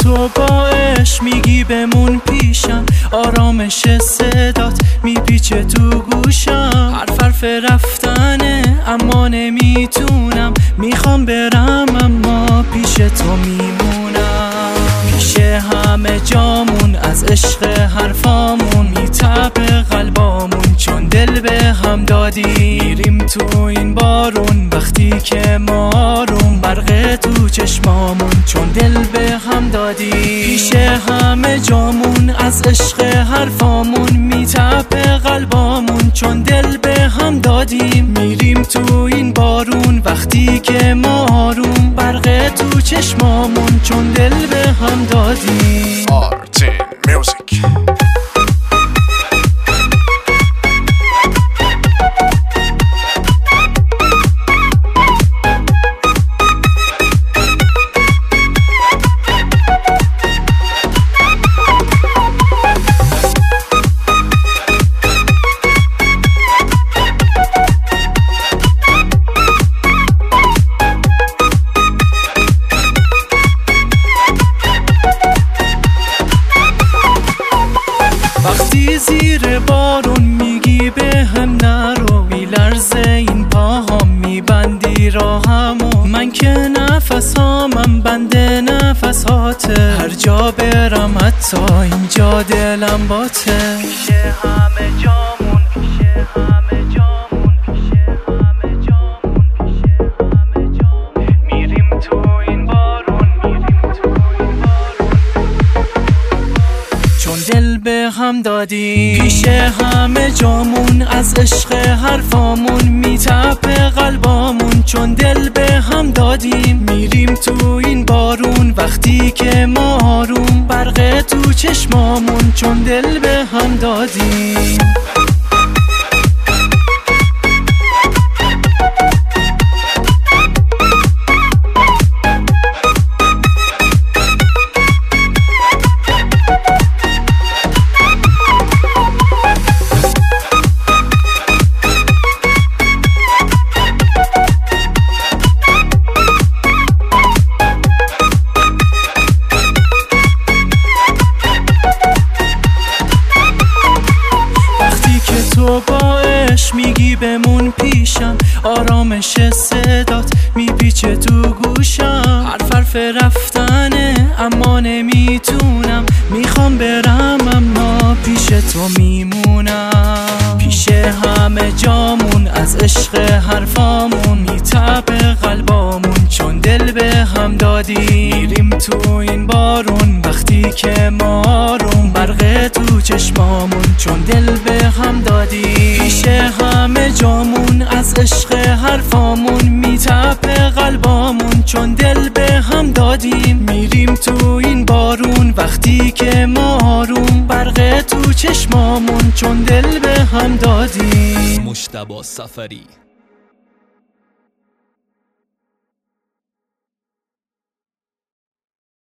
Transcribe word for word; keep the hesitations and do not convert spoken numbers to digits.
تو با عشق میگی بمون پیشم، آرامش صدات میپیچه تو گوشم. حرف حرف رفتنه اما نمیتونم، میخوام برم اما پیش تو میمونم. پیش همه جامون از عشق حرفامون میتپه قلبامون، چون دل به هم دادی میریم تو این بارون. وقتی که ما آروم برق تو چشمامون، چون دل به هم دادی. پیش همه جامون از عشق حرفامون میتپه قلبامون، چون دل به هم دادیم میریم تو این بارون. وقتی که ما آروم برق تو چشمامون، چون دل به هم دادیم. آرتین میوزیک. وقتی زیر بارون میگی به هم نرو، میلرزه این پاهام میبندی راهمو. من که نفس هامم بند نفس هاته، هر جا برم حتی اینجا دلم باته. پیش همه جامون، پیش همه جامون، پیش همه جامون، پیش همه جامون، میریم تو این بارون، میریم تو این بارون، چون دل به هم دادی. پیش همه جامون از عشق حرفامون میتپه قلبامون، چون دل به هم دادیم میریم تو این بارون. وقتی که ما آروم برق تو چشمامون، چون دل به هم دادیم. تو با عشق میگی بمون پیشم، آرامش صدات میپیچه تو گوشم. حرف حرف رفتنه اما نمیتونم، میخوام برم اما پیش تو میمونم. پیش همه جامون از عشق حرفامون میتپه قلبامون، چون دل به هم دادی میریم تو این بارون. وقتی که ما آروم برق تو چشمامون، چون دل به هم دادی. پیش همه جامون از عشق حرفامون میتپه قلبامون، چون دل به هم دادیم میریم تو این بارون. وقتی که ما آروم برق تو چشمامون، چون دل به هم دادیم. مجتبی سفری.